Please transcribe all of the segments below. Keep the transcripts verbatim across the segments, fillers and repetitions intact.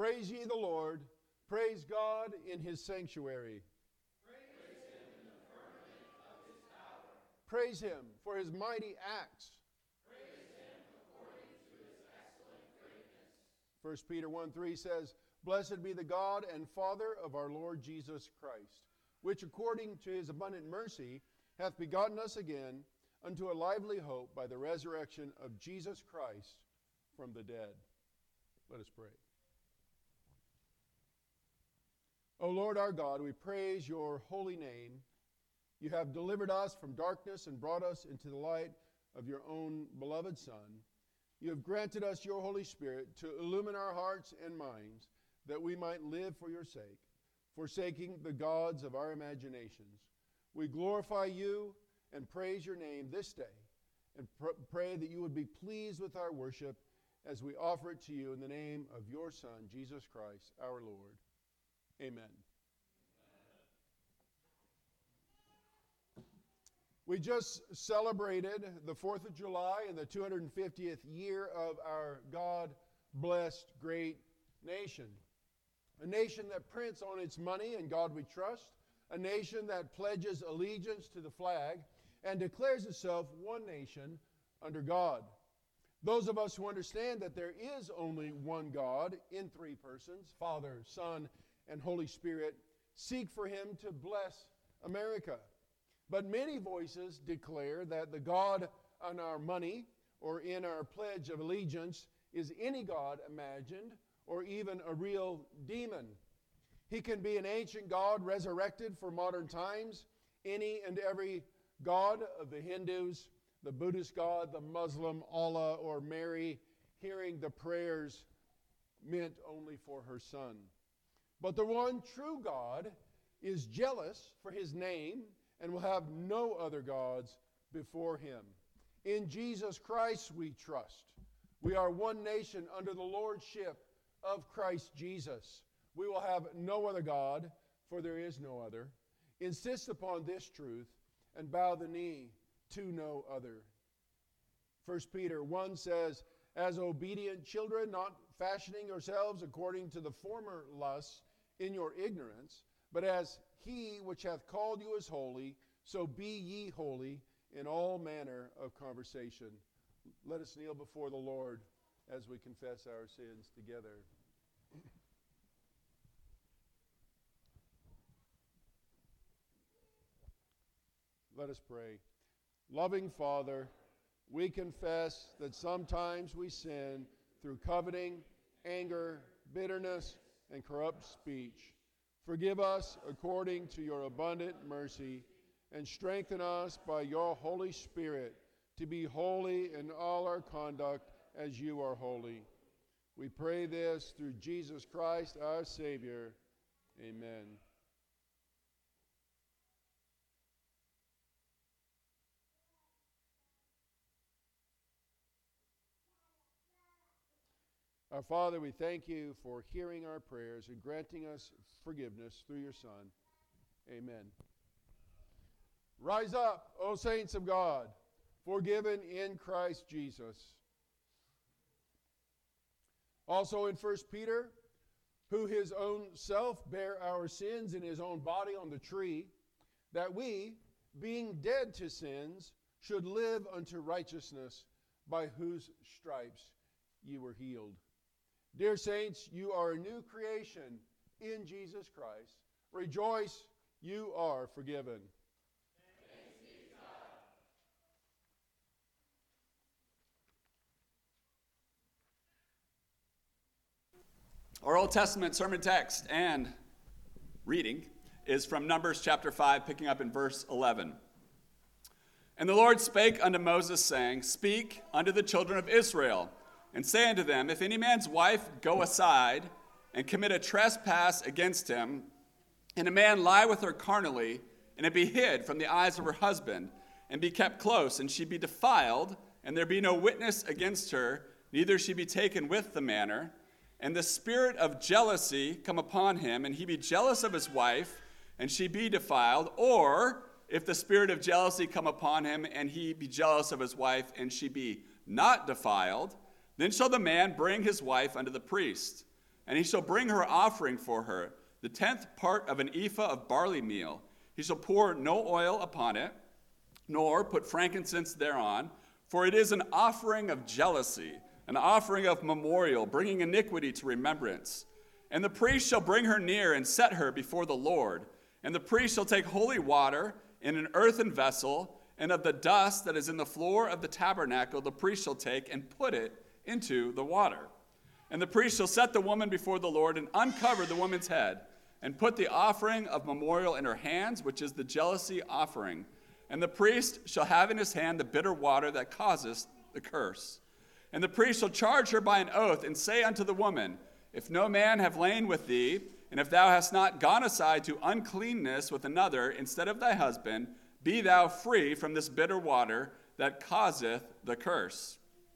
Praise ye the Lord. Praise God in his sanctuary. Praise him in the firmament of his power. Praise him for his mighty acts. Praise him according to his excellent greatness. First Peter one three says, Blessed be the God and Father of our Lord Jesus Christ, which according to his abundant mercy hath begotten us again unto a lively hope by the resurrection of Jesus Christ from the dead. Let us pray. O Lord our God, we praise your holy name. You have delivered us from darkness and brought us into the light of your own beloved Son. You have granted us your Holy Spirit to illumine our hearts and minds, that we might live for your sake, forsaking the gods of our imaginations. We glorify you and praise your name this day, and pr- pray that you would be pleased with our worship as we offer it to you in the name of your Son, Jesus Christ, our Lord. Amen. We just celebrated the fourth of July and the two hundred fiftieth year of our God-blessed great nation. A nation that prints on its money "In God We Trust," a nation that pledges allegiance to the flag and declares itself one nation under God. Those of us who understand that there is only one God in three persons, Father, Son, and Holy Spirit, seek for him to bless America. But many voices declare that the God on our money or in our pledge of allegiance is any god imagined or even a real demon. He can be an ancient god resurrected for modern times, any and every god of the Hindus, the Buddhist god, the Muslim, Allah, or Mary, hearing the prayers meant only for her son. But the one true God is jealous for his name and will have no other gods before him. In Jesus Christ we trust. We are one nation under the lordship of Christ Jesus. We will have no other God, for there is no other. Insist upon this truth and bow the knee to no other. First Peter one says, As obedient children, not fashioning yourselves according to the former lusts in your ignorance, but as he which hath called you is holy, so be ye holy in all manner of conversation. Let us kneel before the Lord as we confess our sins together. Let us pray. Loving Father, we confess that sometimes we sin through coveting, anger, bitterness, and corrupt speech. Forgive us according to your abundant mercy, and strengthen us by your Holy Spirit to be holy in all our conduct as you are holy. We pray this through Jesus Christ, our Savior. Amen. Our Father, we thank you for hearing our prayers and granting us forgiveness through your Son. Amen. Rise up, O saints of God, forgiven in Christ Jesus. Also in First Peter, who his own self bare our sins in his own body on the tree, that we, being dead to sins, should live unto righteousness, by whose stripes ye were healed. Dear saints, you are a new creation in Jesus Christ. Rejoice, you are forgiven. Thanks be to God. Our Old Testament sermon text and reading is from Numbers chapter five, picking up in verse eleven. And the Lord spake unto Moses, saying, Speak unto the children of Israel, and say unto them, If any man's wife go aside and commit a trespass against him, and a man lie with her carnally, and it be hid from the eyes of her husband, and be kept close, and she be defiled, and there be no witness against her, neither she be taken with the manner, and the spirit of jealousy come upon him, and he be jealous of his wife, and she be defiled, or if the spirit of jealousy come upon him, and he be jealous of his wife, and she be not defiled, then shall the man bring his wife unto the priest, And he shall bring her offering for her, the tenth part of an ephah of barley meal. He shall pour no oil upon it, nor put frankincense thereon, for it is an offering of jealousy, an offering of memorial, bringing iniquity to remembrance. And the priest shall bring her near and set her before the Lord. And the priest shall take holy water in an earthen vessel, and of the dust that is in the floor of the tabernacle the priest shall take and put it into the water. And the priest shall set the woman before the Lord and uncover the woman's head, and put the offering of memorial in her hands, which is the jealousy offering. And the priest shall have in his hand the bitter water that causeth the curse. And the priest shall charge her by an oath, and say unto the woman, If no man have lain with thee, and if thou hast not gone aside to uncleanness with another instead of thy husband, be thou free from this bitter water that causeth the curse.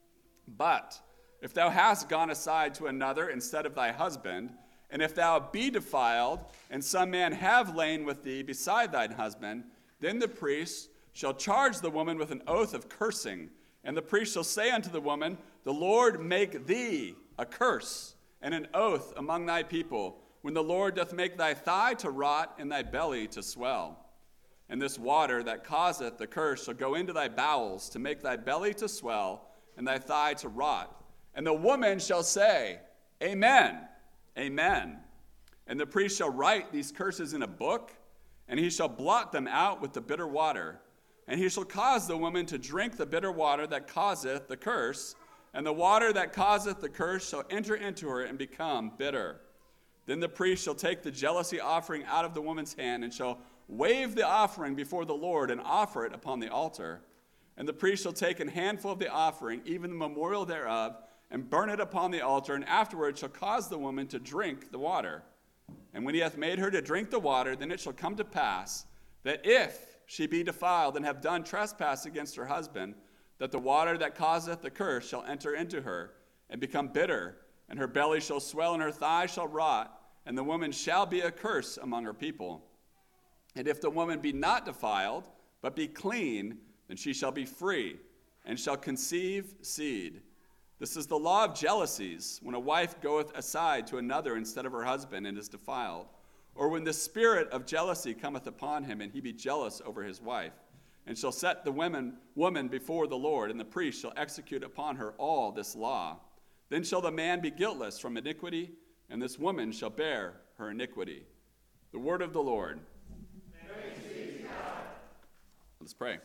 But if thou hast gone aside to another instead of thy husband, and if thou be defiled, and some man have lain with thee beside thine husband, then the priest shall charge the woman with an oath of cursing. And the priest shall say unto the woman, The Lord make thee a curse and an oath among thy people, when the Lord doth make thy thigh to rot and thy belly to swell. And this water that causeth the curse shall go into thy bowels, to make thy belly to swell and thy thigh to rot. And the woman shall say, Amen, amen. And the priest shall write these curses in a book, and he shall blot them out with the bitter water. And he shall cause the woman to drink the bitter water that causeth the curse, and the water that causeth the curse shall enter into her and become bitter. Then the priest shall take the jealousy offering out of the woman's hand, and shall wave the offering before the Lord, and offer it upon the altar. And the priest shall take a handful of the offering, even the memorial thereof, and burn it upon the altar, and afterward shall cause the woman to drink the water. And when he hath made her to drink the water, then it shall come to pass, that if she be defiled and have done trespass against her husband, that the water that causeth the curse shall enter into her, and become bitter, and her belly shall swell, and her thigh shall rot, and the woman shall be a curse among her people. And if the woman be not defiled, but be clean, then she shall be free, and shall conceive seed. This is the law of jealousies, when a wife goeth aside to another instead of her husband, and is defiled. Or when the spirit of jealousy cometh upon him, and he be jealous over his wife, and shall set the woman, woman before the Lord, and the priest shall execute upon her all this law. Then shall the man be guiltless from iniquity, and this woman shall bear her iniquity. The word of the Lord. Praise be to God. Let's pray.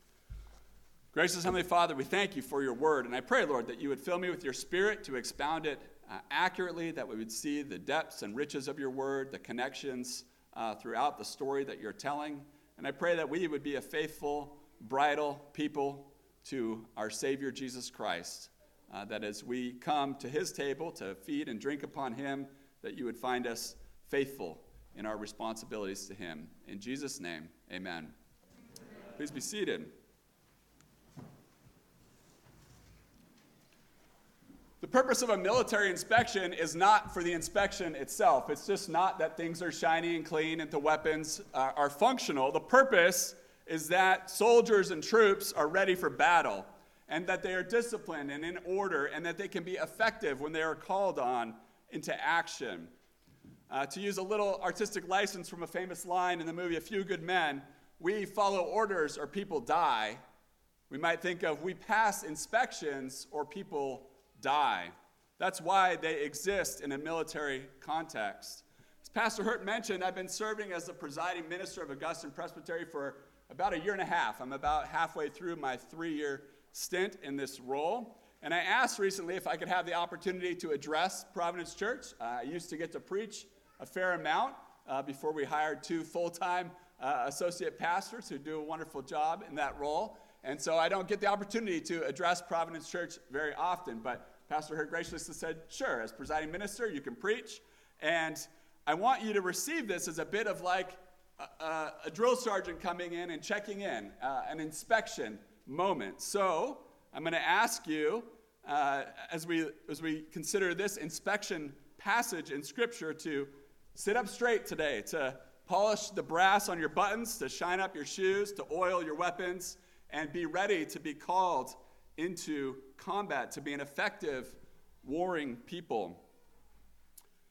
Gracious Heavenly Father, we thank you for your word, and I pray, Lord, that you would fill me with your spirit to expound it uh, accurately, that we would see the depths and riches of your word, the connections uh, throughout the story that you're telling. And I pray that we would be a faithful, bridal people to our Savior Jesus Christ, uh, that as we come to his table to feed and drink upon him, that you would find us faithful in our responsibilities to him. In Jesus' name, amen. Amen. Please be seated. The purpose of a military inspection is not for the inspection itself. It's just not that things are shiny and clean and the weapons uh, are functional. The purpose is that soldiers and troops are ready for battle, and that they are disciplined and in order, and that they can be effective when they are called on into action. Uh, to use a little artistic license from a famous line in the movie A Few Good Men, we follow orders or people die. We might think of we pass inspections or people die. That's why they exist in a military context. As Pastor Hurt mentioned, I've been serving as the presiding minister of Augustine Presbytery for about a year and a half. I'm about halfway through my three-year stint in this role. And I asked recently if I could have the opportunity to address Providence Church. Uh, I used to get to preach a fair amount uh, before we hired two full-time uh, associate pastors who do a wonderful job in that role. And so I don't get the opportunity to address Providence Church very often, but Pastor Hurt graciously said, sure, as presiding minister, you can preach. And I want you to receive this as a bit of like a, a, a drill sergeant coming in and checking in, uh, an inspection moment. So I'm going to ask you, uh, as we as we consider this inspection passage in Scripture, to sit up straight today, to polish the brass on your buttons, to shine up your shoes, to oil your weapons, and be ready to be called into combat, to be an effective warring people.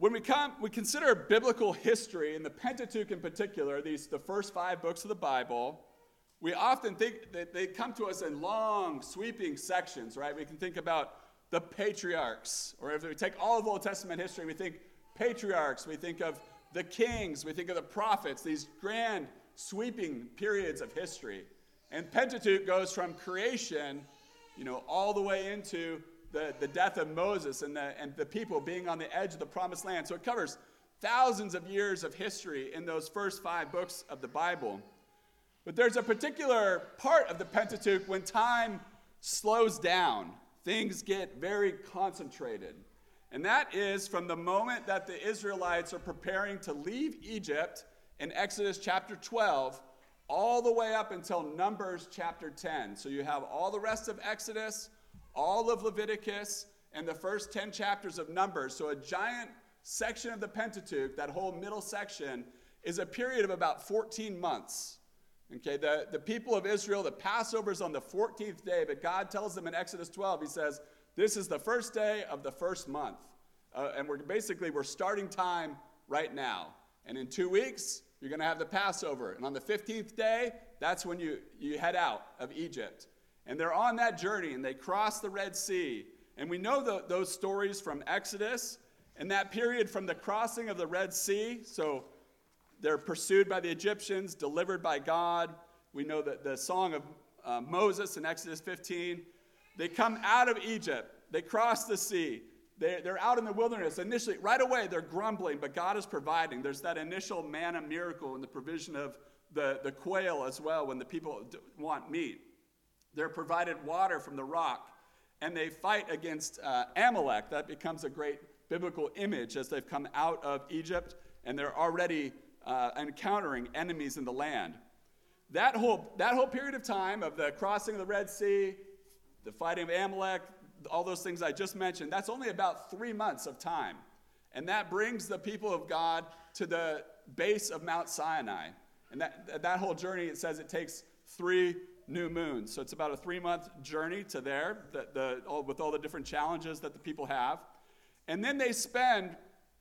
when we come, we consider biblical history, and the Pentateuch in particular, these the first five books of the Bible, we often think that they come to us in long, sweeping sections, right? We can think about the patriarchs, or if we take all of Old Testament history, we think patriarchs, we think of the kings, we think of the prophets, these grand, sweeping periods of history. And Pentateuch goes from creation, you know, all the way into the, the death of Moses and the, and the people being on the edge of the promised land. So it covers thousands of years of history in those first five books of the Bible. But there's a particular part of the Pentateuch when time slows down. Things get very concentrated. And that is from the moment that the Israelites are preparing to leave Egypt in Exodus chapter twelve, all the way up until Numbers chapter ten. So you have all the rest of Exodus, all of Leviticus, and the first ten chapters of Numbers. So a giant section of the Pentateuch, that whole middle section, is a period of about fourteen months. Okay, the, the people of Israel, the Passover is on the fourteenth day, but God tells them in Exodus twelve, he says, this is the first day of the first month. Uh, and we're basically, we're starting time right now. And in two weeks, you're going to have the Passover. And on the fifteenth day, that's when you, you head out of Egypt. And they're on that journey, and they cross the Red Sea. And we know the, those stories from Exodus, and that period from the crossing of the Red Sea. So they're pursued by the Egyptians, delivered by God. We know that the song of uh, Moses in Exodus fifteen. They come out of Egypt. They cross the sea. They're, they're out in the wilderness. Initially, right away, they're grumbling, but God is providing. There's that initial manna miracle in the provision of the, the quail as well when the people want meat. They're provided water from the rock, and they fight against uh, Amalek. That becomes a great biblical image as they've come out of Egypt, and they're already uh, encountering enemies in the land. That whole, that whole period of time of the crossing of the Red Sea, the fighting of Amalek, all those things I just mentioned, that's only about three months of time. And that brings the people of God to the base of Mount Sinai. And that, that whole journey, it says it takes three new moons. So it's about a three-month journey to there, the, the, all, with all the different challenges that the people have. And then they spend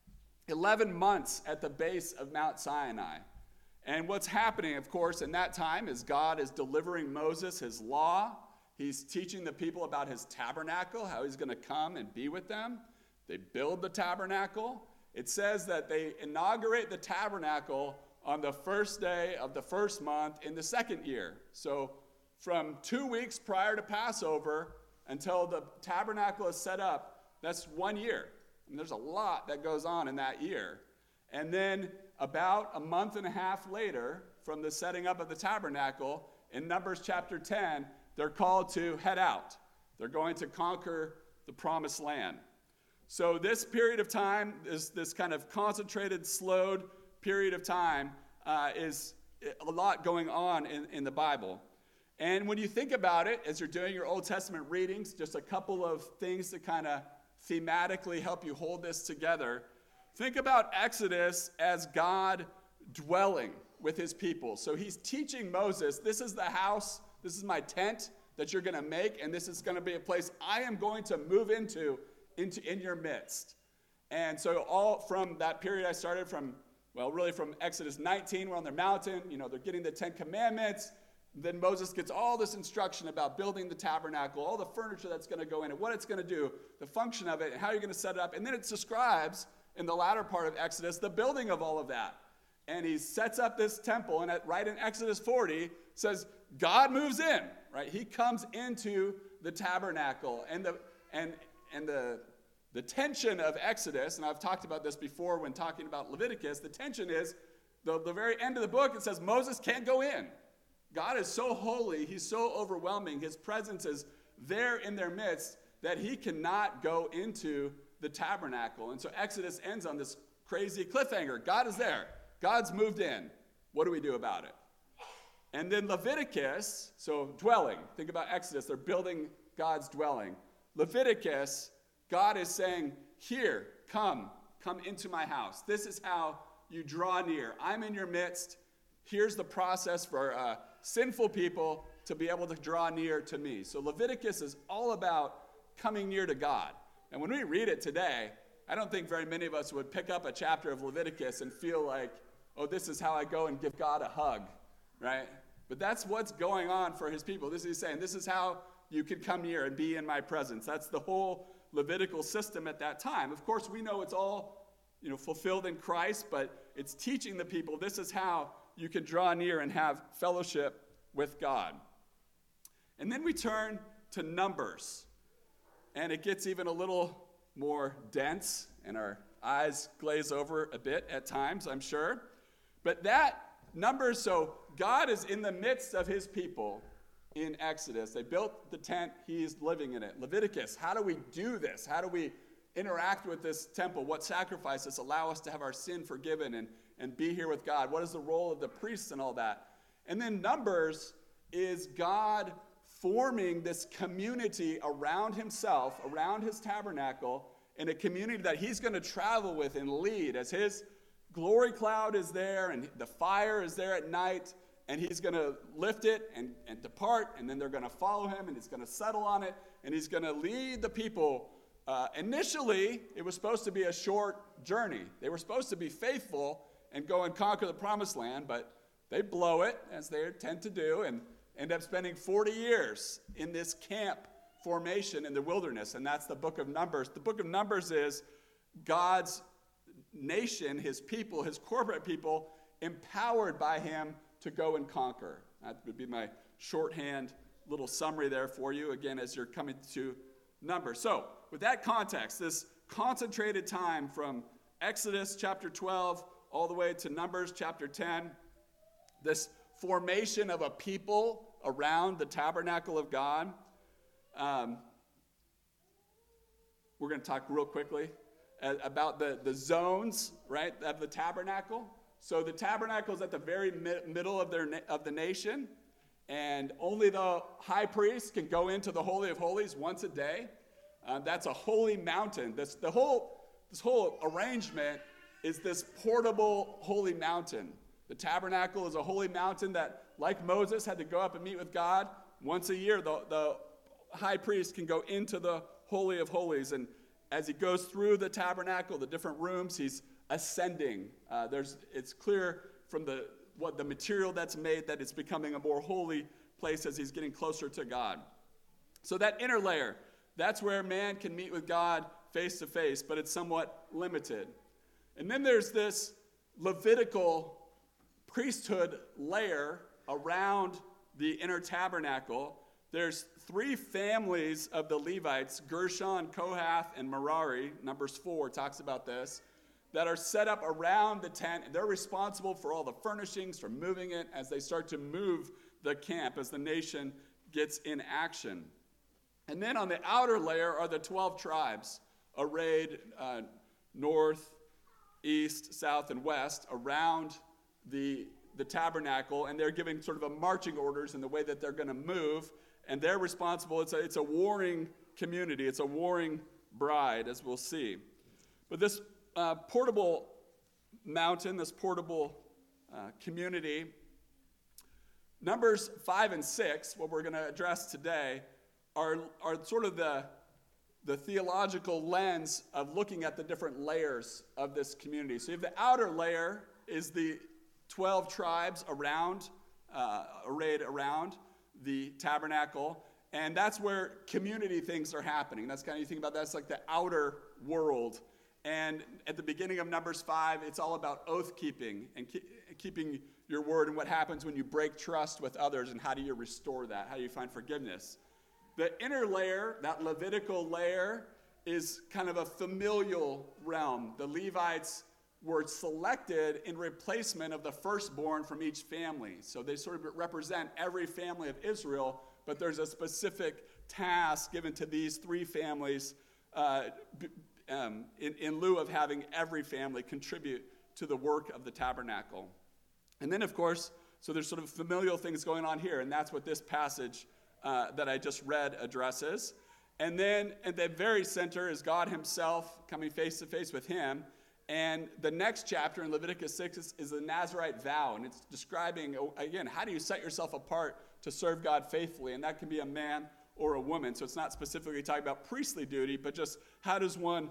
eleven months at the base of Mount Sinai. And what's happening, of course, in that time is God is delivering Moses his law. He's teaching the people about his tabernacle, how he's going to come and be with them. They build the tabernacle. It says that they inaugurate the tabernacle on the first day of the first month in the second year. So from two weeks prior to Passover until the tabernacle is set up, that's one year. And there's a lot that goes on in that year. And then about a month and a half later, from the setting up of the tabernacle, in Numbers chapter ten, they're called to head out. They're going to conquer the promised land. So this period of time, is this kind of concentrated, slowed period of time, uh, is a lot going on in, in the Bible. And when you think about it, as you're doing your Old Testament readings, just a couple of things to kind of thematically help you hold this together. Think about Exodus as God dwelling with his people. So he's teaching Moses, this is the house, this is my tent that you're going to make, and this is going to be a place I am going to move into, into in your midst. And so all from that period I started from, well, really from Exodus nineteen, we're on their mountain, you know, they're getting the Ten Commandments. Then Moses gets all this instruction about building the tabernacle, all the furniture that's going to go in it, what it's going to do, the function of it, and how you're going to set it up. And then it describes, in the latter part of Exodus, the building of all of that. And he sets up this temple, and at, right in Exodus forty, says, God moves in, right? He comes into the tabernacle. And the and and the the tension of Exodus, and I've talked about this before when talking about Leviticus, the tension is the, the very end of the book, it says Moses can't go in. God is so holy, he's so overwhelming, his presence is there in their midst that he cannot go into the tabernacle. And so Exodus ends on this crazy cliffhanger. God is there. God's moved in. What do we do about it? And then Leviticus, so dwelling. Think about Exodus. They're building God's dwelling. Leviticus, God is saying, here, come, come into my house. This is how you draw near. I'm in your midst. Here's the process for uh, sinful people to be able to draw near to me. So Leviticus is all about coming near to God. And when we read it today, I don't think very many of us would pick up a chapter of Leviticus and feel like, oh, this is how I go and give God a hug, right? But that's what's going on for his people. This is he's saying, this is how you can come near and be in my presence. That's the whole Levitical system at that time. Of course, we know it's all, you know, fulfilled in Christ, but it's teaching the people this is how you can draw near and have fellowship with God. And then we turn to Numbers, and it gets even a little more dense, and our eyes glaze over a bit at times, I'm sure. But that Numbers, so God is in the midst of his people in Exodus. They built the tent, he's living in it. Leviticus, how do we do this? How do we interact with this temple? What sacrifices allow us to have our sin forgiven and, and be here with God? What is the role of the priests and all that? And then Numbers is God forming this community around himself, around his tabernacle, in a community that he's going to travel with and lead as his glory cloud is there and the fire is there at night, and he's going to lift it and, and depart, and then they're going to follow him, and he's going to settle on it, and he's going to lead the people. Uh, initially, it was supposed to be a short journey. They were supposed to be faithful and go and conquer the promised land, but they blow it, as they tend to do, and end up spending forty years in this camp formation in the wilderness, and that's the book of Numbers. The book of Numbers is God's nation, his people, his corporate people, empowered by him to go and conquer. That would be my shorthand little summary there for you, again, as you're coming to Numbers. So, with that context, this concentrated time from Exodus chapter twelve all the way to Numbers chapter ten, this formation of a people around the tabernacle of God. Um, we're going to talk real quickly about the, the zones, right, of the tabernacle. So the tabernacle is at the very mi- middle of their na- of the nation, and only the high priest can go into the Holy of Holies once a day. Uh, that's a holy mountain. This the whole this whole arrangement is this portable holy mountain. The tabernacle is a holy mountain that, like Moses, had to go up and meet with God once a year. The, the high priest can go into the Holy of Holies, and as he goes through the tabernacle, the different rooms, he's ascending. Uh, there's, it's clear from the what the material that's made that it's becoming a more holy place as he's getting closer to God. So that inner layer, that's where man can meet with God face to face, but it's somewhat limited. And then there's this Levitical priesthood layer around the inner tabernacle. There's three families of the Levites, Gershon, Kohath, and Merari. Numbers four talks about this, that are set up around the tent. They're responsible for all the furnishings, for moving it as they start to move the camp, as the nation gets in action. And then on the outer layer are the twelve tribes, arrayed uh, north, east, south, and west around the, the tabernacle, and they're giving sort of a marching orders in the way that they're going to move, and they're responsible. It's a, it's a warring community. It's a warring bride, as we'll see. But this uh, portable mountain, this portable uh, community, Numbers five and six, what we're going to address today, are, are sort of the, the theological lens of looking at the different layers of this community. So you have the outer layer is the twelve tribes around, uh, arrayed around the tabernacle, and that's where community things are happening. That's kind of, you think about that, it's like the outer world. And at the beginning of Numbers five, it's all about oath keeping and ke- keeping your word and what happens when you break trust with others, and how do you restore that? How do you find forgiveness? The inner layer, that Levitical layer, is kind of a familial realm. The Levites were selected in replacement of the firstborn from each family. So they sort of represent every family of Israel, but there's a specific task given to these three families uh, um, in, in lieu of having every family contribute to the work of the tabernacle. And then, of course, so there's sort of familial things going on here, and that's what this passage uh, that I just read addresses. And then at the very center is God himself coming face to face with him. And the next chapter in Leviticus six is, is the Nazirite vow, and it's describing, again, how do you set yourself apart to serve God faithfully? And that can be a man or a woman, so it's not specifically talking about priestly duty, but just how does one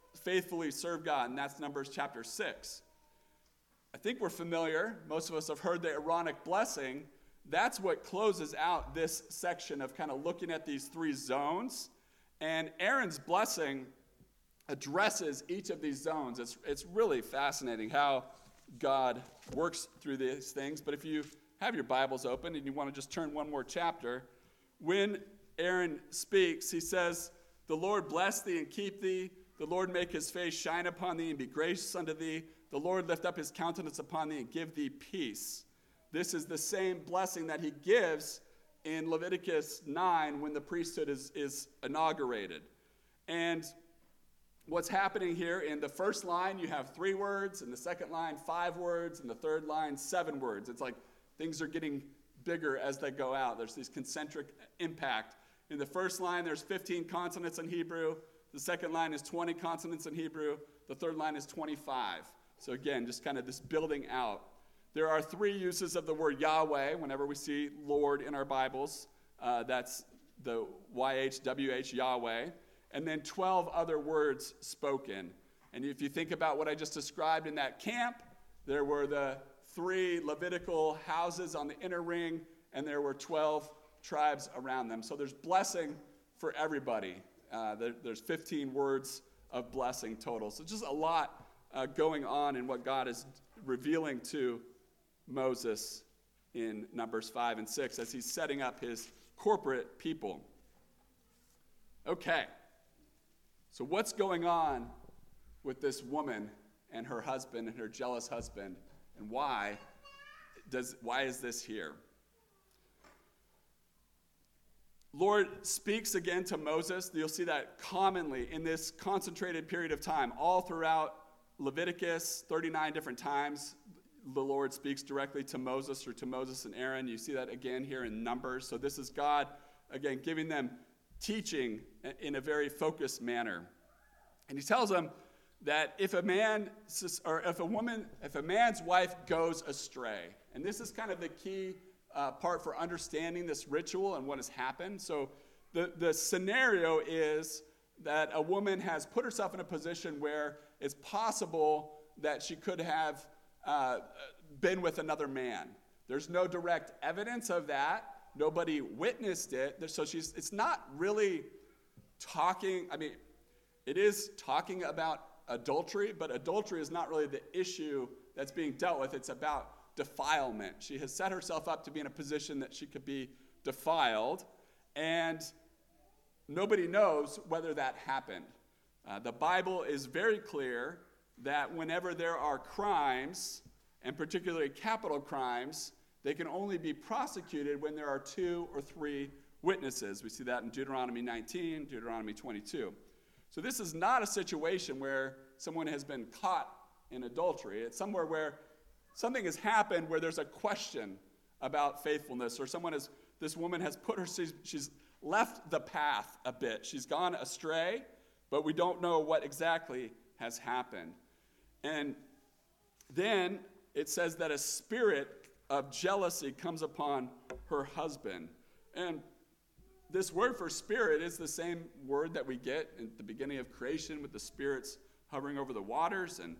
faithfully serve God, and that's Numbers chapter six. I think we're familiar. Most of us have heard the Aaronic blessing. That's what closes out this section of kind of looking at these three zones. And Aaron's blessing addresses each of these zones. It's, it's really fascinating how God works through these things. But if you have your Bibles open and you want to just turn one more chapter, when Aaron speaks, he says, "The Lord bless thee and keep thee. The Lord make his face shine upon thee and be gracious unto thee. The Lord lift up his countenance upon thee and give thee peace." This is the same blessing that he gives in Leviticus nine when the priesthood is, is inaugurated. And what's happening here, in the first line you have three words, in the second line five words, in the third line seven words. It's like things are getting bigger as they go out. There's this concentric impact. In the first line there's fifteen consonants in Hebrew. The second line is twenty consonants in Hebrew. The third line is twenty-five. So again, just kind of this building out. There are three uses of the word Yahweh whenever we see Lord in our Bibles. Uh, that's the Y H W H, Yahweh. And then twelve other words spoken. And if you think about what I just described in that camp, there were the three Levitical houses on the inner ring, and there were twelve tribes around them. So there's blessing for everybody. Uh, there, there's fifteen words of blessing total. So just a lot uh, going on in what God is revealing to Moses in Numbers five and six as he's setting up his corporate people. Okay, so what's going on with this woman and her husband and her jealous husband, and why does why is this here? Lord speaks again to Moses. You'll see that commonly in this concentrated period of time, all throughout Leviticus, thirty-nine different times. The Lord speaks directly to Moses or to Moses and Aaron. You see that again here in Numbers. So this is God, again, giving them teaching in a very focused manner. And he tells them that if a man, or if a woman, if a man's wife goes astray, and this is kind of the key uh, part for understanding this ritual and what has happened. So the, the scenario is that a woman has put herself in a position where it's possible that she could have Uh, been with another man. There's no direct evidence of that. Nobody witnessed it. So she's, it's not really talking, I mean, it is talking about adultery, but adultery is not really the issue that's being dealt with. It's about defilement. She has set herself up to be in a position that she could be defiled, and nobody knows whether that happened. Uh, the Bible is very clear that whenever there are crimes, and particularly capital crimes, they can only be prosecuted when there are two or three witnesses. We see that in Deuteronomy nineteen, Deuteronomy twenty-two. So this is not a situation where someone has been caught in adultery. It's somewhere where something has happened where there's a question about faithfulness, or someone has, this woman has put her, she's, she's left the path a bit. She's gone astray, but we don't know what exactly has happened. And then it says that a spirit of jealousy comes upon her husband. And this word for spirit is the same word that we get at the beginning of creation with the spirits hovering over the waters. And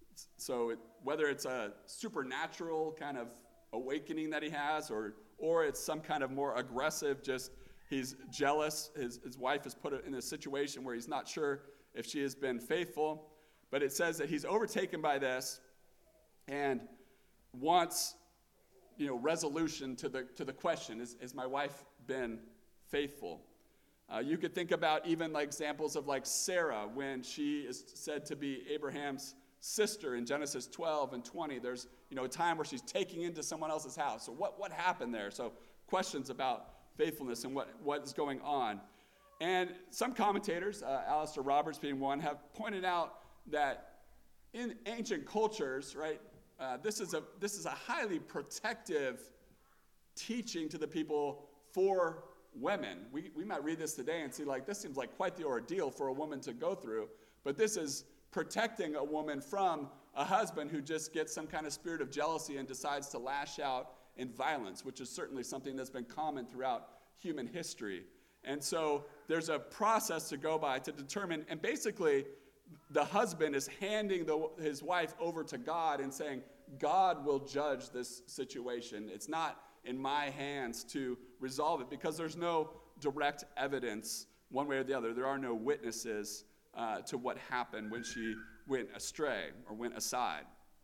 so it, whether it's a supernatural kind of awakening that he has, or or it's some kind of more aggressive, just he's jealous. His, his wife has put it in a situation where he's not sure if she has been faithful. But it says that he's overtaken by this and wants, you know, resolution to the to the question, is, is my wife been faithful? Uh, you could think about even like examples of like Sarah, when she is said to be Abraham's sister in Genesis twelve and twenty. There's, you know, a time where she's taking into someone else's house. So what, what happened there? So questions about faithfulness and what, what is going on. And some commentators, uh, Alistair Roberts being one, have pointed out that in ancient cultures, right, uh, this is a this is a highly protective teaching to the people for women. We we might read this today and see, like, this seems like quite the ordeal for a woman to go through, but this is protecting a woman from a husband who just gets some kind of spirit of jealousy and decides to lash out in violence, which is certainly something that's been common throughout human history. And so there's a process to go by to determine, and basically the husband is handing the, his wife over to God and saying, God will judge this situation. It's not in my hands to resolve it, because there's no direct evidence one way or the other. There are no witnesses uh, to what happened when she went astray or went aside.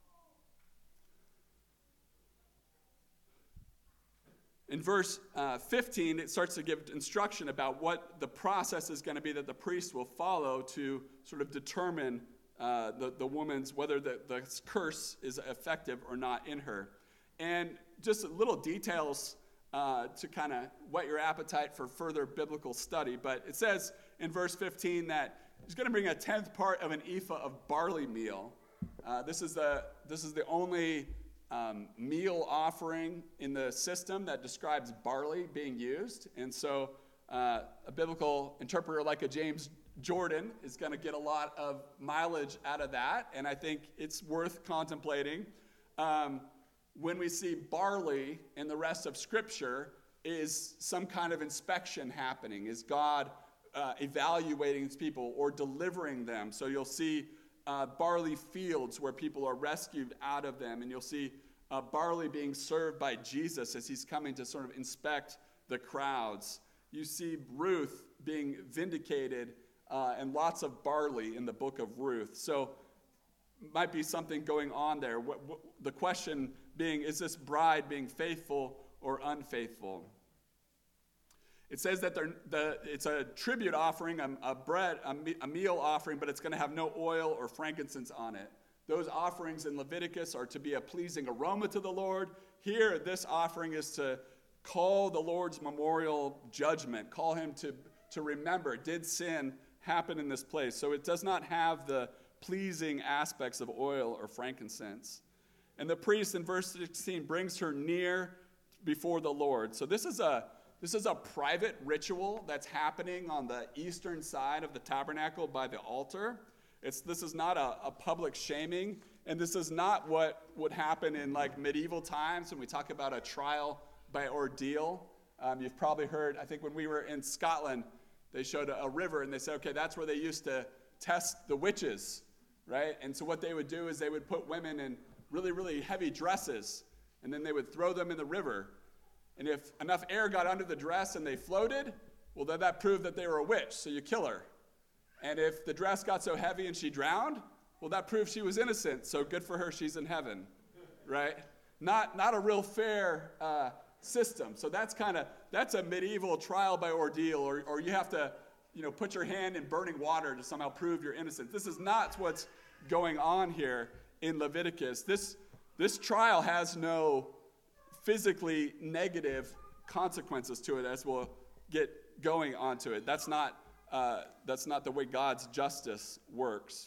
In verse uh, fifteen, it starts to give instruction about what the process is going to be that the priest will follow to sort of determine uh, the, the woman's, whether the, the curse is effective or not in her. And just little details uh, to kind of whet your appetite for further biblical study. But it says in verse fifteen that he's going to bring a tenth part of an ephah of barley meal. Uh, this is the this is the only Um, meal offering in the system that describes barley being used. And so uh, a biblical interpreter like a James Jordan is going to get a lot of mileage out of that, and I think it's worth contemplating. Um, when we see barley in the rest of Scripture, is some kind of inspection happening? Is God uh, evaluating his people or delivering them? So you'll see Uh, barley fields where people are rescued out of them. And you'll see uh, barley being served by Jesus as he's coming to sort of inspect the crowds. You see Ruth being vindicated uh, and lots of barley in the book of Ruth. So might be something going on there. What, what, the question being, is this bride being faithful or unfaithful? It says that the, it's a tribute offering, a, a bread, a, me, a meal offering, but it's going to have no oil or frankincense on it. Those offerings in Leviticus are to be a pleasing aroma to the Lord. Here, this offering is to call the Lord's memorial judgment, call him to, to remember, did sin happen in this place? So it does not have the pleasing aspects of oil or frankincense. And the priest in verse sixteen brings her near before the Lord. So this is a This is a private ritual that's happening on the eastern side of the tabernacle by the altar. It's, this is not a, a public shaming, and this is not what would happen in like medieval times when we talk about a trial by ordeal. Um, you've probably heard, I think when we were in Scotland, they showed a, a river, and they said, okay, that's where they used to test the witches, right? And so what they would do is they would put women in really, really heavy dresses, and then they would throw them in the river. And if enough air got under the dress and they floated, well, then that proved that they were a witch, so you kill her. And if the dress got so heavy and she drowned, well, that proved she was innocent, so good for her, she's in heaven, right? Not, not a real fair uh, system. So that's kind of, that's a medieval trial by ordeal, or, or you have to, you know, put your hand in burning water to somehow prove your innocence. This is not what's going on here in Leviticus. This, this trial has no physically negative consequences to it, as we'll get going onto it. That's not uh, that's not the way God's justice works.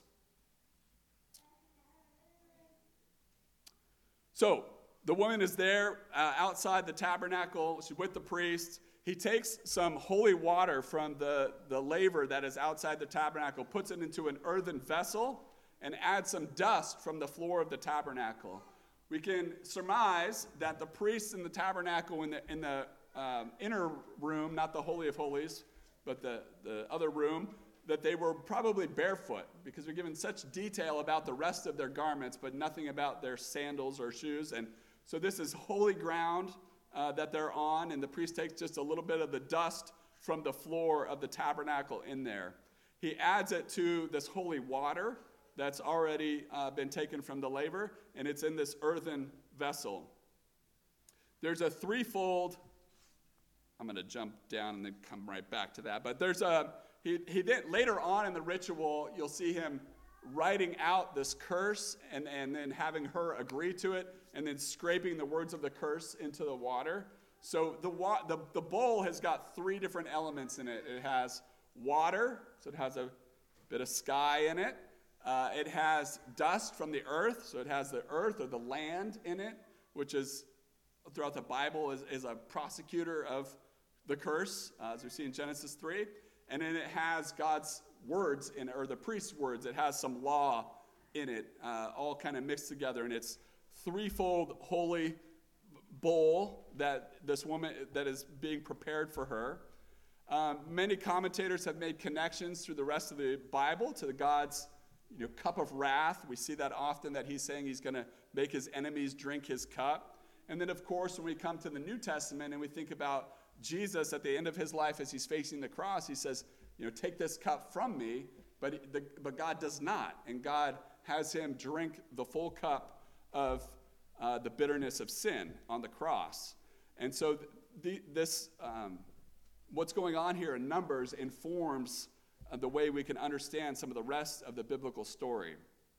So the woman is there uh, outside the tabernacle. She's with the priest. He takes some holy water from the, the laver that is outside the tabernacle, puts it into an earthen vessel, and adds some dust from the floor of the tabernacle. We can surmise that the priests in the tabernacle, in the, in the um, inner room, not the Holy of Holies, but the, the other room, that they were probably barefoot, because we're given such detail about the rest of their garments, but nothing about their sandals or shoes. And so this is holy ground uh, that they're on, and the priest takes just a little bit of the dust from the floor of the tabernacle in there. He adds it to this holy water that's already uh, been taken from the laver, and it's in this earthen vessel. There's a threefold, I'm going to jump down and then come right back to that, but there's a, he, he then, later on in the ritual, you'll see him writing out this curse and, and then having her agree to it, and then scraping the words of the curse into the water. So the, wa- the, the bowl has got three different elements in it. It has water, so it has a bit of sky in it. Uh, it has dust from the earth, so it has the earth or the land in it, which is, throughout the Bible, is, is a prosecutor of the curse, uh, as we see in Genesis three. And then it has God's words, in, or the priest's words. It has some law in it, uh, all kind of mixed together. And it's threefold holy bowl that this woman, that is being prepared for her. Um, many commentators have made connections through the rest of the Bible to the God's you know, cup of wrath. We see that often, that he's saying he's going to make his enemies drink his cup. And then, of course, when we come to the New Testament and we think about Jesus at the end of his life as he's facing the cross, he says, you know, take this cup from me, but, the, but God does not. And God has him drink the full cup of uh, the bitterness of sin on the cross. And so the, this, um, what's going on here in Numbers informs uh, the way we can understand some of the rest of the biblical story.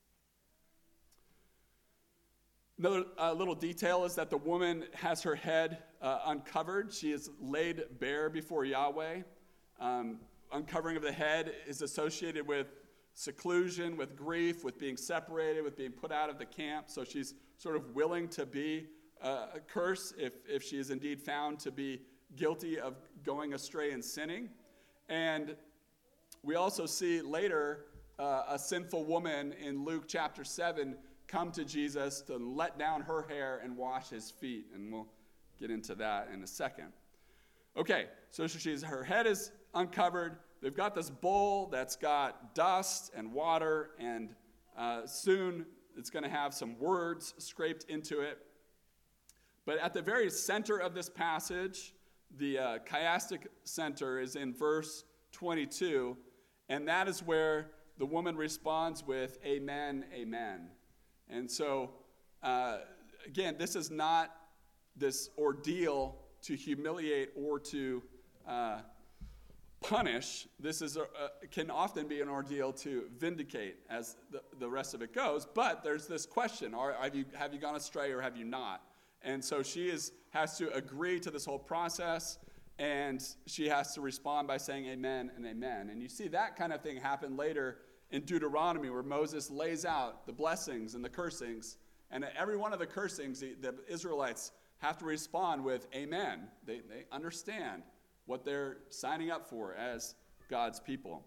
Another uh, little detail is that the woman has her head uh, uncovered. She is laid bare before Yahweh. Um, uncovering of the head is associated with seclusion, with grief, with being separated, with being put out of the camp. So she's sort of willing to be uh, a curse if, if she is indeed found to be guilty of going astray and sinning. And we also see later uh, a sinful woman in Luke chapter seven come to Jesus to let down her hair and wash his feet. And we'll get into that in a second. Okay, so she's her head is uncovered. They've got this bowl that's got dust and water, and uh, soon it's going to have some words scraped into it. But at the very center of this passage, the uh, chiastic center is in verse twenty-two, and that is where the woman responds with, "Amen, amen." And so, uh, again, this is not this ordeal to humiliate or to uh, punish. This is a, a, can often be an ordeal to vindicate, as the, the rest of it goes. But there's this question: are, have you have you gone astray or have you not? And so she is has to agree to this whole process, and she has to respond by saying amen and amen. And you see that kind of thing happen later in Deuteronomy, where Moses lays out the blessings and the cursings, and at every one of the cursings, the, the Israelites have to respond with amen. They, they understand what they're signing up for as God's people.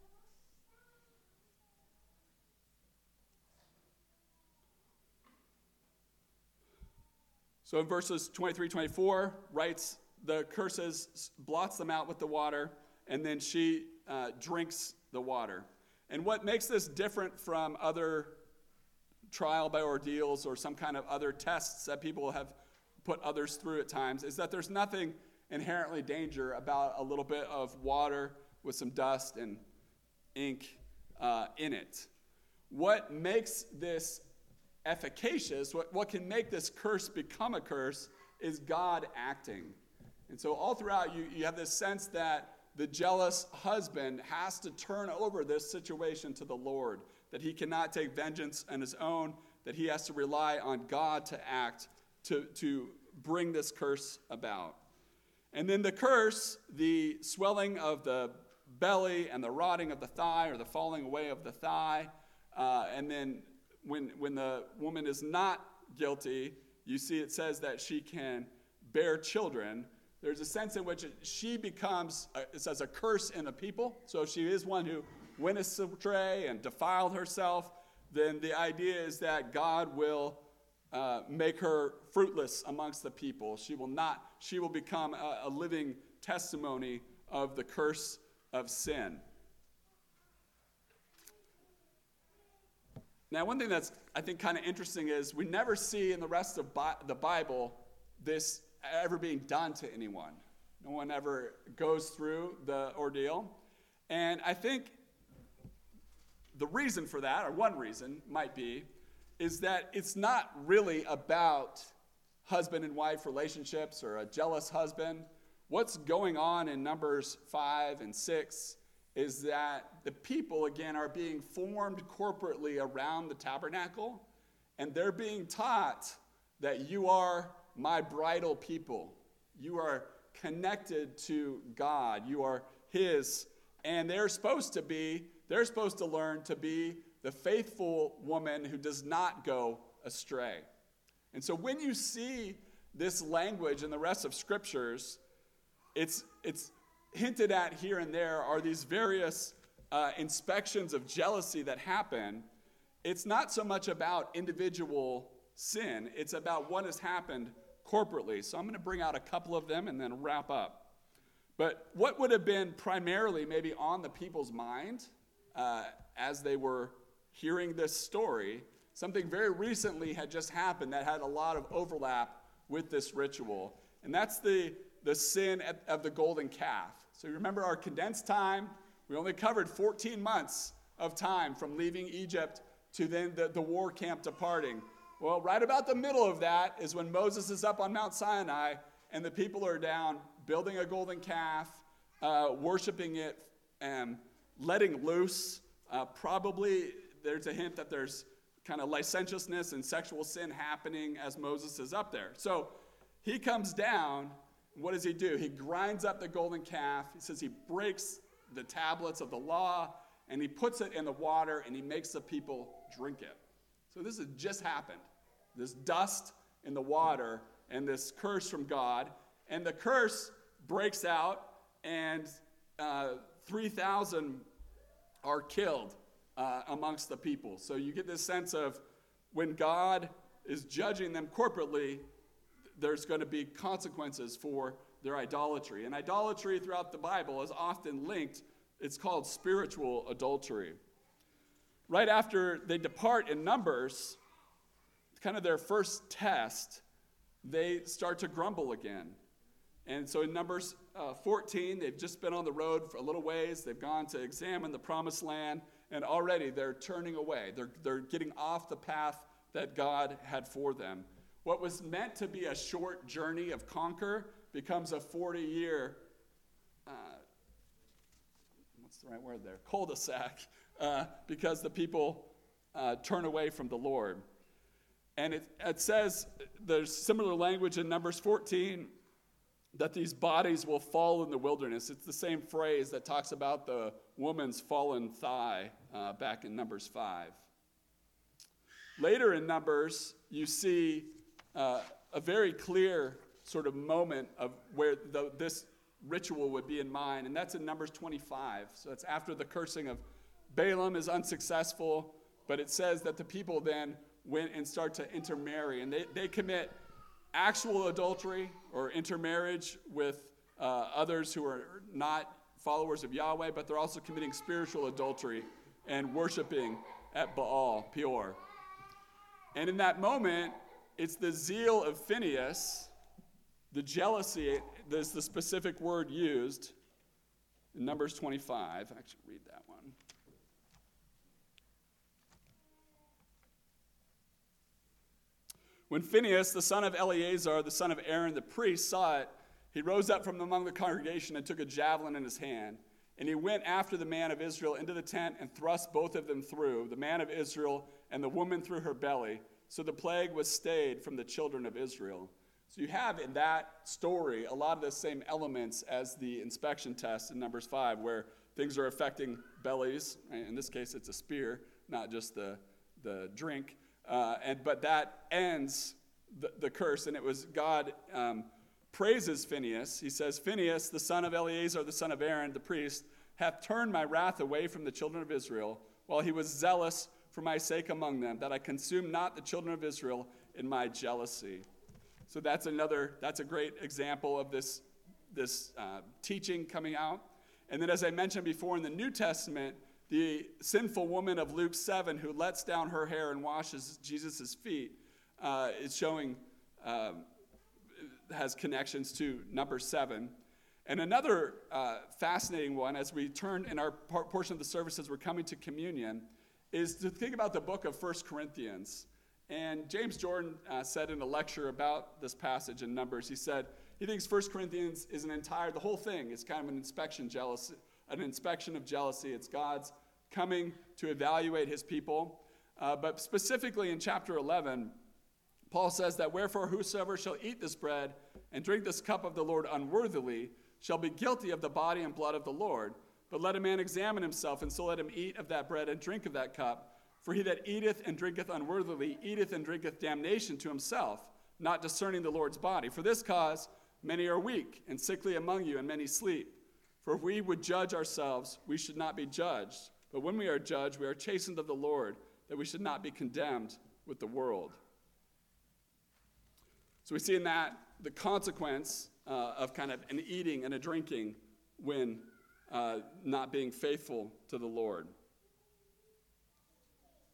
So in verses twenty-three, twenty-four, writes the curses, blots them out with the water, and then she uh, drinks the water. And what makes this different from other trial by ordeals or some kind of other tests that people have put others through at times is that there's nothing inherently danger about a little bit of water with some dust and ink uh, in it. What makes this efficacious, what, what can make this curse become a curse, is God acting. And so all throughout, you, you have this sense that the jealous husband has to turn over this situation to the Lord, that he cannot take vengeance on his own, that he has to rely on God to act to, to bring this curse about. And then the curse, the swelling of the belly and the rotting of the thigh, or the falling away of the thigh, uh, and then when, when the woman is not guilty, you see it says that she can bear children. There's a sense in which she becomes, it says, a curse in the people. So if she is one who went astray and defiled herself, then the idea is that God will uh, make her fruitless amongst the people. She will not, she will become a, a living testimony of the curse of sin. Now, one thing that's, I think, kind of interesting is we never see in the rest of Bi- the Bible this ever being done to anyone. No one ever goes through the ordeal. And I think the reason for that, or one reason might be, is that it's not really about husband and wife relationships or a jealous husband. What's going on in Numbers five and six is that the people, again, are being formed corporately around the tabernacle, and they're being taught that you are my bridal people. You are connected to God. You are his. And they're supposed to be, they're supposed to learn to be the faithful woman who does not go astray. And so when you see this language in the rest of scriptures, it's it's hinted at here and there are these various uh, inspections of jealousy that happen. It's not so much about individual sin. It's about what has happened corporately. So I'm going to bring out a couple of them and then wrap up. But what would have been primarily maybe on the people's mind uh, as they were hearing this story, something very recently had just happened that had a lot of overlap with this ritual. And that's the, the sin of the golden calf. So you remember our condensed time. We only covered fourteen months of time from leaving Egypt to then the, the war camp departing. Well, right about the middle of that is when Moses is up on Mount Sinai and the people are down building a golden calf, uh, worshiping it, and letting loose. Uh, probably there's a hint that there's kind of licentiousness and sexual sin happening as Moses is up there. So he comes down. What does he do? He grinds up the golden calf. He says he breaks the tablets of the law, and he puts it in the water, and he makes the people drink it. So this has just happened. This dust in the water and this curse from God. And the curse breaks out, and uh, three thousand are killed uh, amongst the people. So you get this sense of when God is judging them corporately, there's going to be consequences for their idolatry. And idolatry throughout the Bible is often linked, it's called spiritual adultery. Right after they depart in Numbers, kind of their first test, they start to grumble again. And so in Numbers uh, fourteen, they've just been on the road for a little ways. They've gone to examine the promised land, and already they're turning away. They're, they're getting off the path that God had for them. What was meant to be a short journey of conquer becomes a forty-year, uh, what's the right word there? Cul-de-sac, uh, because the people uh, turn away from the Lord. And it, it says, there's similar language in Numbers fourteen, that these bodies will fall in the wilderness. It's the same phrase that talks about the woman's fallen thigh uh, back in Numbers five. Later in Numbers, you see uh, a very clear sort of moment of where the, this ritual would be in mind, and that's in Numbers twenty-five. So it's after the cursing of Balaam is unsuccessful, but it says that the people then went and start to intermarry, and they, they commit actual adultery or intermarriage with uh, others who are not followers of Yahweh, but they're also committing spiritual adultery and worshiping at Baal Peor. And in that moment, it's the zeal of Phinehas, the jealousy, there's the specific word used in Numbers twenty-five. I should read that one. When Phinehas, the son of Eleazar, the son of Aaron, the priest, saw it, he rose up from among the congregation and took a javelin in his hand. And he went after the man of Israel into the tent and thrust both of them through, the man of Israel and the woman through her belly. So the plague was stayed from the children of Israel. So you have in that story a lot of the same elements as the inspection test in Numbers five, where things are affecting bellies. In this case, it's a spear, not just the, the drink. Uh, and but that ends the, the curse, and it was God um, praises Phinehas. He says, Phinehas, the son of Eleazar, the son of Aaron, the priest, hath turned my wrath away from the children of Israel, while he was zealous for my sake among them, that I consume not the children of Israel in my jealousy. So that's another, that's a great example of this, this uh, teaching coming out. And then as I mentioned before in the New Testament, the sinful woman of Luke seven who lets down her hair and washes Jesus' feet uh, is showing, um, has connections to number seven. And another uh, fascinating one, as we turn in our par- portion of the service as we're coming to communion, is to think about the book of First Corinthians. And James Jordan uh, said in a lecture about this passage in Numbers, he said he thinks First Corinthians is an entire, the whole thing is kind of an inspection jealousy, an inspection of jealousy. It's God's coming to evaluate his people. Uh, but specifically in chapter eleven, Paul says that, wherefore whosoever shall eat this bread and drink this cup of the Lord unworthily shall be guilty of the body and blood of the Lord. But let a man examine himself, and so let him eat of that bread and drink of that cup. For he that eateth and drinketh unworthily eateth and drinketh damnation to himself, not discerning the Lord's body. For this cause many are weak and sickly among you, and many sleep. For if we would judge ourselves, we should not be judged. But when we are judged, we are chastened of the Lord, that we should not be condemned with the world. So we see in that the consequence uh, of kind of an eating and a drinking when uh, not being faithful to the Lord.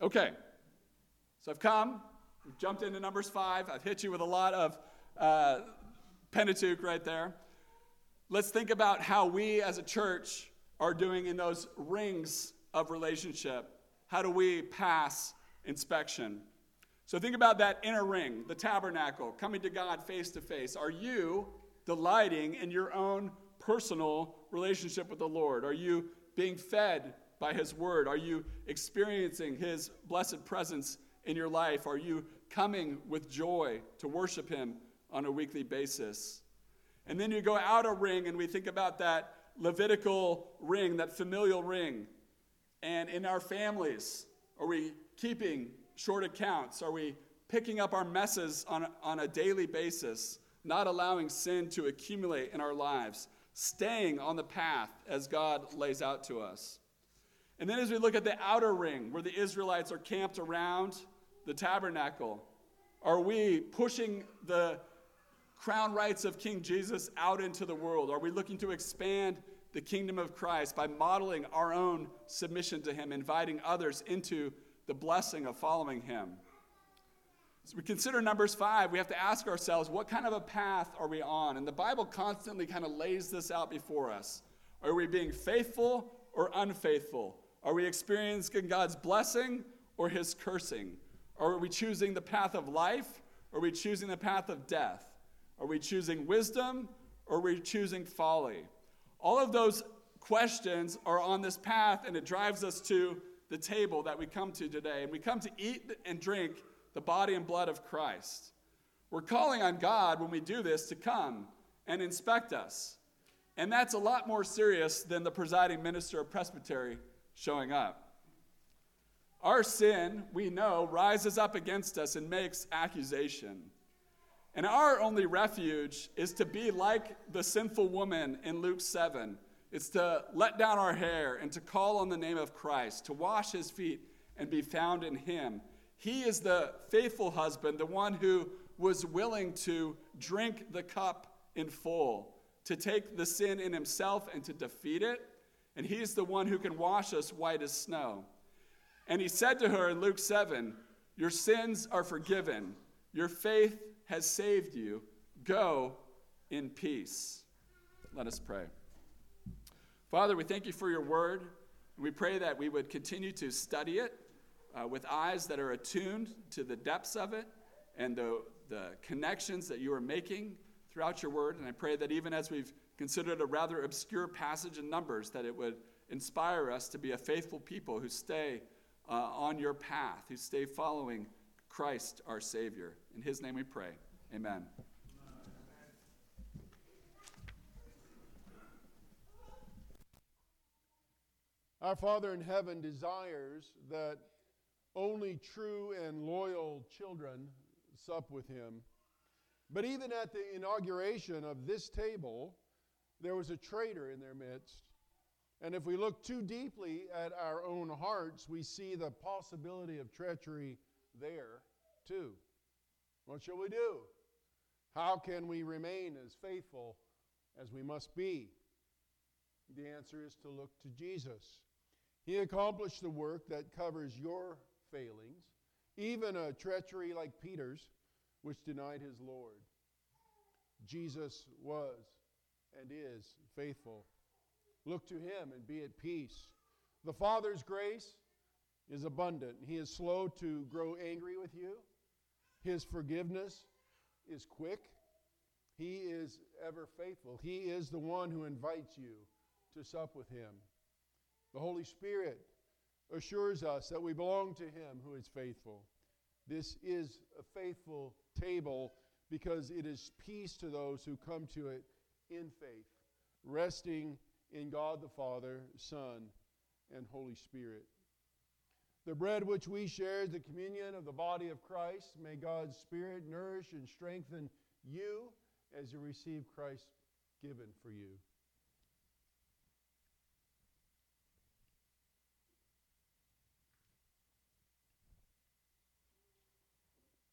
Okay, so I've come, we've jumped into Numbers five. I've hit you with a lot of uh, Pentateuch right there. Let's think about how we as a church are doing in those rings of relationship. How do we pass inspection? So think about that inner ring, the tabernacle, coming to God face to face. Are you delighting in your own personal relationship with the Lord? Are you being fed by his word? Are you experiencing his blessed presence in your life? Are you coming with joy to worship him on a weekly basis? And then you go out a ring and we think about that Levitical ring, that familial ring. And in our families, are we keeping short accounts? Are we picking up our messes on a, on a daily basis, not allowing sin to accumulate in our lives, staying on the path as God lays out to us? And then as we look at the outer ring, where the Israelites are camped around the tabernacle, are we pushing the crown rights of King Jesus out into the world? Are we looking to expand the kingdom of Christ by modeling our own submission to him, inviting others into the blessing of following him? As we consider Numbers five, we have to ask ourselves, what kind of a path are we on? And the Bible constantly kind of lays this out before us. Are we being faithful or unfaithful? Are we experiencing God's blessing or his cursing? Are we choosing the path of life or are we choosing the path of death? Are we choosing wisdom or are we choosing folly? All of those questions are on this path, and it drives us to the table that we come to today. And we come to eat and drink the body and blood of Christ. We're calling on God when we do this to come and inspect us. And that's a lot more serious than the presiding minister of presbytery showing up. Our sin, we know, rises up against us and makes accusation. And our only refuge is to be like the sinful woman in Luke seven. It's to let down our hair and to call on the name of Christ, to wash his feet and be found in him. He is the faithful husband, the one who was willing to drink the cup in full, to take the sin in himself and to defeat it. And he's the one who can wash us white as snow. And he said to her in Luke seven, "Your sins are forgiven. Your faith has saved you. Go in peace." Let us pray. Father, we thank you for your word. We pray that we would continue to study it uh, with eyes that are attuned to the depths of it and the, the connections that you are making throughout your word. And I pray that even as we've considered a rather obscure passage in Numbers, that it would inspire us to be a faithful people who stay uh, on your path, who stay following Christ our Savior. In his name we pray. Amen. Our Father in heaven desires that only true and loyal children sup with him. But even at the inauguration of this table, there was a traitor in their midst. And if we look too deeply at our own hearts, we see the possibility of treachery there too. What shall we do? How can we remain as faithful as we must be? The answer is to look to Jesus. He accomplished the work that covers your failings, even a treachery like Peter's, which denied his Lord. Jesus was and is faithful. Look to him and be at peace. The Father's grace is abundant. He is slow to grow angry with you. His forgiveness is quick. He is ever faithful. He is the one who invites you to sup with him. The Holy Spirit assures us that we belong to him who is faithful. This is a faithful table because it is peace to those who come to it in faith, resting in God the Father, Son, and Holy Spirit. The bread which we share is the communion of the body of Christ. May God's Spirit nourish and strengthen you as you receive Christ given for you.